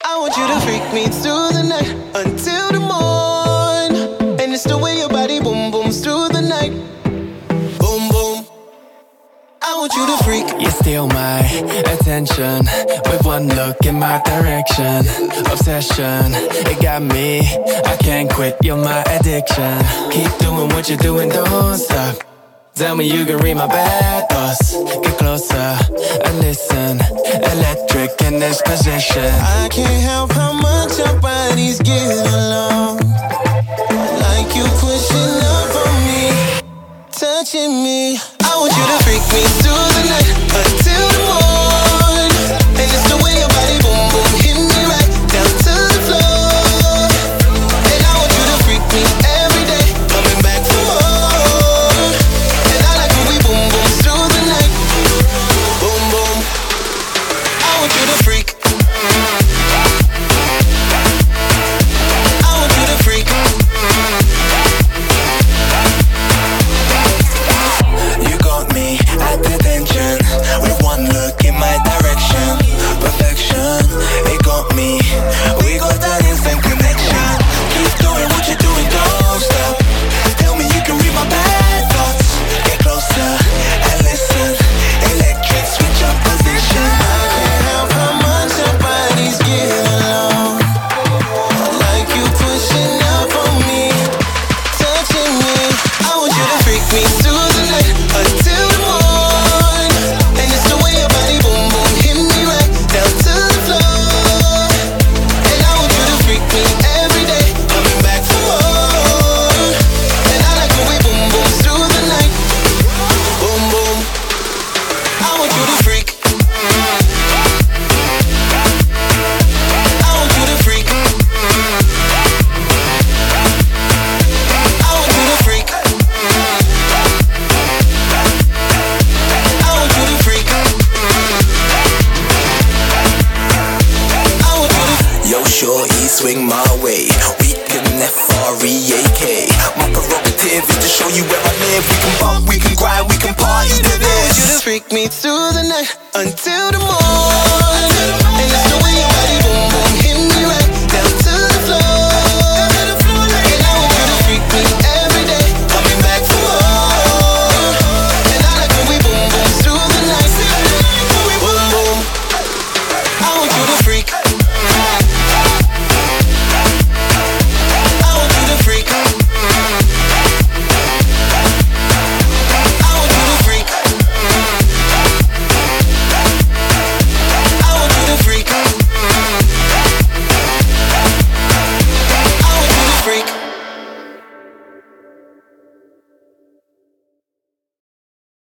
I want you to freak me through the night until the morn. And it's the way your body boom booms through the night. Boom boom. I want you to freak. You steal my attention with one look in my direction. Obsession, it got me. I can't quit, you're my addiction. Keep doing what you're doing, don't stop. Tell me you can read my bad thoughts. Get closer and listen. Electric in this position. I can't help how much our bodies get along. Like you pushing up on me, touching me. I want you to freak me through the night until the morn. And it's the way your body boom boom hit me right down to the floor. And I want you to freak me every day, coming back for more. And I like when we boom boom through the night. Boom boom. I want you to freak. I want you to freak. You got me at attention with one look in my direction. Perfection, it got me. We got that instant connection. Keep doing what you're doing, don't stop. Tell me you can read my bad thoughts. Get closer and listen. Electric, switch up position. I can't help how much our bodies get along. Like you pushing up on me, touching me. I want you to freak me through the night until the morn. And it's the way your body boom boom hit me right down to the floor. And I want you to freak me every day, coming back for more. And I like when we boom boom through the night. Boom boom. I want you to freak. I want you to freak. I want you to freak. I want you to freak. I want you to. Yo, shorty, swing my way. We can F-R-E-A-K. My prerogative is to show you where I live. We can bump, we can grind, we can party to this. I want you to freak me through the night until the morn. And it's the way you